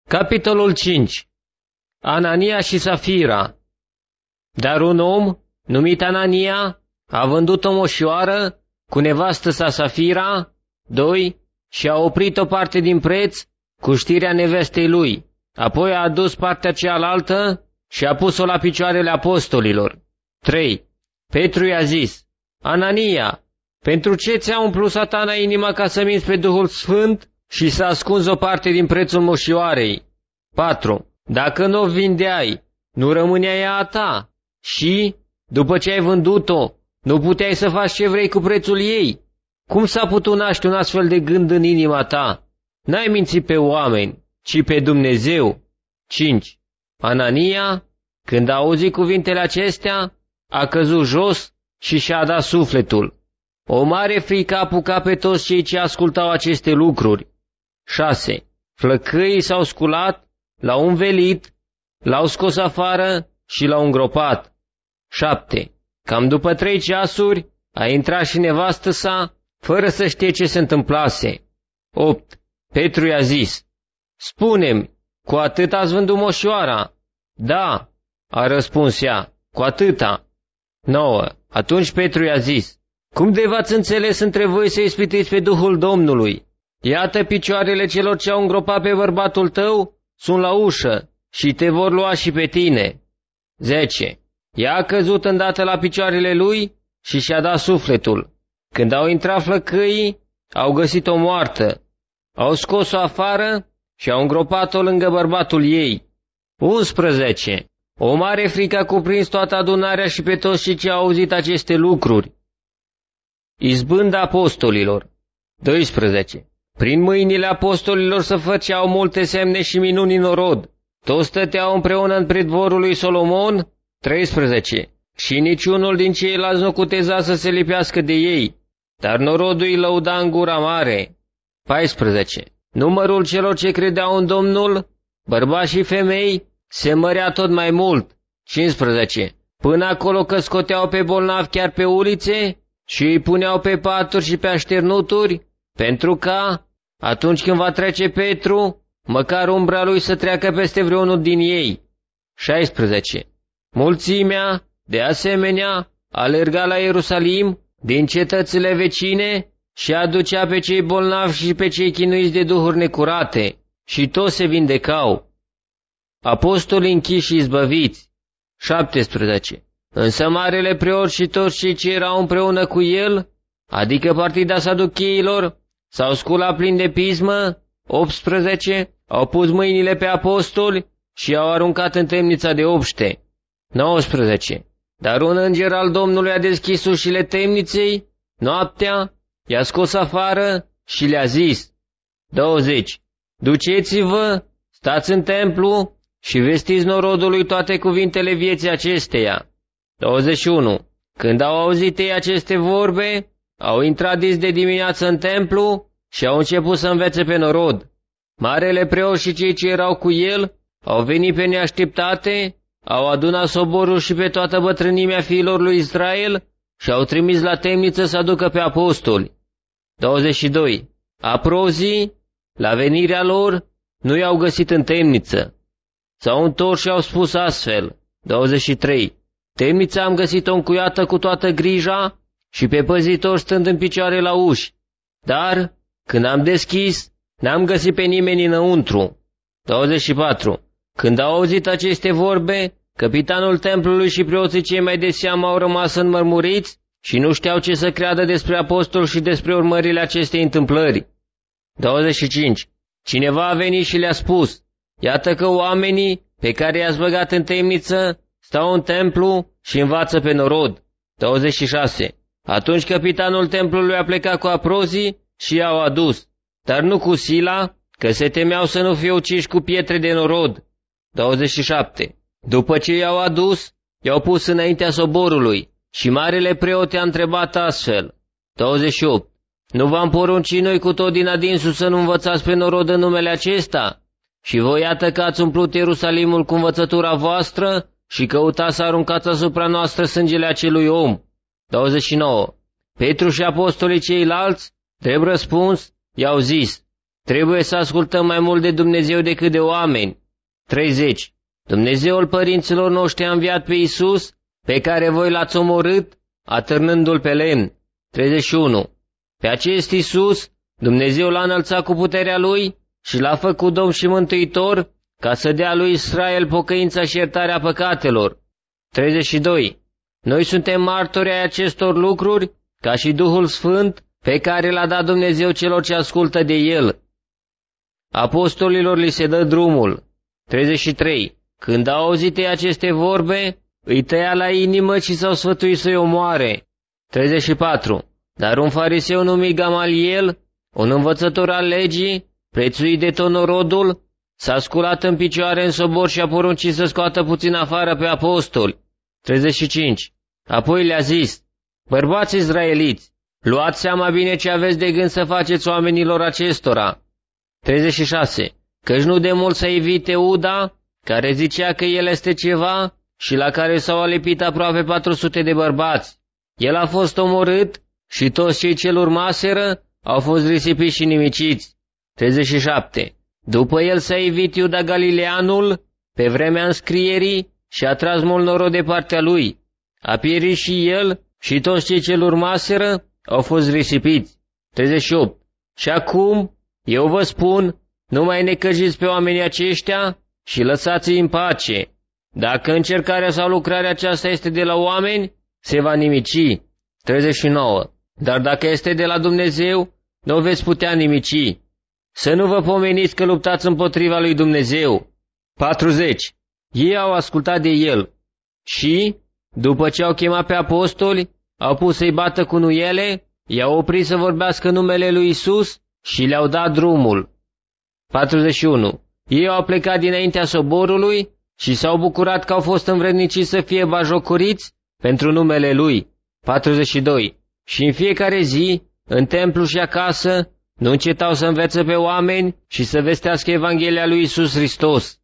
Capitolul 5. Anania și Safira. Dar un om, numit Anania, a vândut o moșoară cu nevastă sa Safira. 2. Și a oprit o parte din preț cu știrea nevestei lui. Apoi a adus partea cealaltă și a pus-o la picioarele apostolilor. 3. Petru i-a zis: Anania, pentru ce ți-a umplut Satana inima ca să minți pe Duhul Sfânt și să ascunzi o parte din prețul moșioarei? 4. Dacă nu o vindeai, nu rămânea ea a ta? Și, după ce ai vândut-o, nu puteai să faci ce vrei cu prețul ei? Cum s-a putut naște un astfel de gând în inima ta? N-ai mințit pe oameni, ci pe Dumnezeu. 5. Anania, când a auzit cuvintele acestea, a căzut jos și și-a dat sufletul. O mare frică a apucat pe toți cei ce ascultau aceste lucruri. 6. Flăcăii s-au sculat, l-au învelit, l-au scos afară și l-au îngropat. 7. Cam după 3 ceasuri a intrat și nevastă sa, fără să știe ce se întâmplase. 8. Petru i-a zis: Spune-mi, cu atât ați vândut moșoara? Da, a răspuns ea, cu atâta. 9. Atunci Petru i-a zis: Cum de v-ați înțeles între voi să ispitiți pe Duhul Domnului? Iată, picioarele celor ce au îngropat pe bărbatul tău sunt la ușă și te vor lua și pe tine. 10. Ea a căzut îndată la picioarele lui și și-a dat sufletul. Când au intrat flăcăii, au găsit-o moartă. Au scos-o afară și au îngropat-o lângă bărbatul ei. 11. O mare frică a cuprins toată adunarea și pe toți cei ce au auzit aceste lucruri. Izbânda apostolilor. 12. Prin mâinile apostolilor se făceau multe semne și minuni în norod. Toți stăteau împreună în pridvorul lui Solomon. 13. Și niciunul din ceilalți nu cuteza să se lipească de ei, dar norodul îi lăuda în gura mare. 14. Numărul celor ce credeau în Domnul, bărbați și femei, se mărea tot mai mult. 15. Până acolo că scoteau pe bolnavi chiar pe ulițe și îi puneau pe paturi și pe așternuturi, pentru ca, atunci când va trece Petru, măcar umbra lui să treacă peste vreunul din ei. 16. Mulțimea, de asemenea, alerga la Ierusalim din cetățile vecine și aducea pe cei bolnavi și pe cei chinuiți de duhuri necurate, și toți se vindecau. Apostolii închiși și izbăviți. 17. Însă marele preot și toți cei ce erau împreună cu el, adică partida saducheilor, s-au sculat plini de pismă. 18. Au pus mâinile pe apostoli și i-au aruncat în temnița de obște. 19. Dar un înger al Domnului a deschis ușile temniței noaptea, i-a scos afară și le-a zis. 20. Duceți-vă, stați în templu și vestiți norodului toate cuvintele vieții acesteia. 21. Când au auzit ei aceste vorbe, au intrat dis de dimineață în templu și au început să învețe pe norod. Marele preot și cei ce erau cu el au venit pe neașteptate, au adunat soborul și pe toată bătrânimea fiilor lui Israel și au trimis la temniță să aducă pe apostoli. 22. Aprozii, la venirea lor, nu i-au găsit în temniță. S-au întors și au spus astfel. 23. Temnița am găsit-o încuiată cu toată grija și pe păzitor stând în picioare la uși. Dar, când am deschis, n-am găsit pe nimeni înăuntru. 24. Când au auzit aceste vorbe, căpitanul templului și preoții cei mai de seamă au rămas înmărmuriți și nu știau ce să creadă despre apostol și despre urmările acestei întâmplări. 25. Cineva a venit și le-a spus: Iată că oamenii pe care i-ați băgat în temniță stau în templu și învață pe norod. 26. Atunci căpitanul templului a plecat cu aprozii și i-au adus, dar nu cu sila, că se temeau să nu fie uciși cu pietre de norod. 27. După ce i-au adus, i-au pus înaintea soborului și marele preot i-a întrebat astfel. 28. Nu v-am poruncit noi cu tot din adinsul să nu învățați pe norod în numele acesta? Și voi iată că ați umplut Ierusalimul cu învățătura voastră și căutați să aruncați asupra noastră sângele acelui om. 29. Petru și apostolii ceilalți, drept răspuns, i-au zis: Trebuie să ascultăm mai mult de Dumnezeu decât de oameni. 30. Dumnezeul părinților noștri a înviat pe Iisus, pe care voi l-ați omorât, atârnându-l pe lemn. 31. Pe acest Iisus, Dumnezeu l-a înălțat cu puterea Lui și l-a făcut Domn și Mântuitor, ca să dea lui Israel pocăința și iertarea păcatelor. 32. Noi suntem martori ai acestor lucruri, ca și Duhul Sfânt, pe care l-a dat Dumnezeu celor ce ascultă de El. Apostolilor li se dă drumul. 33. Când au auzit ei aceste vorbe, îi tăia la inimă și s-au sfătuit să-i omoare. 34. Dar un fariseu numit Gamaliel, un învățător al legii, prețuit de tot norodul, s-a sculat în picioare în sobor și a poruncit să scoată puțin afară pe apostoli. 35. Apoi le-a zis: bărbați izraeliți, luați seama bine ce aveți de gând să faceți oamenilor acestora. 36. Căci nu de mult s-a ivit Teuda, care zicea că el este ceva și la care s-au alipit aproape 400 de bărbați. El a fost omorât și toți cei ce-l urmaseră au fost risipiți și nimiciți. 37. După el s-a ivit Iuda Galileanul, pe vremea înscrierii, și a tras mult norod de partea lui. A pierit și el și toți cei ce-l urmaseră au fost risipiți. 38. Și acum, eu vă spun, nu mai necăjiți pe oamenii aceștia și lăsați-i în pace. Dacă încercarea sau lucrarea aceasta este de la oameni, se va nimici. 39. Dar dacă este de la Dumnezeu, nu o veți putea nimici. Să nu vă pomeniți că luptați împotriva lui Dumnezeu. 40. Ei au ascultat de el și, după ce au chemat pe apostoli, au pus să-i bată cu nuiele, i-au oprit să vorbească numele lui Isus și le-au dat drumul. 41. Ei au plecat dinaintea soborului și s-au bucurat că au fost învredniciți să fie bajocoriți pentru numele lui. 42. Și în fiecare zi, în templu și acasă, nu încetau să învețe pe oameni și să vestească Evanghelia lui Isus Hristos.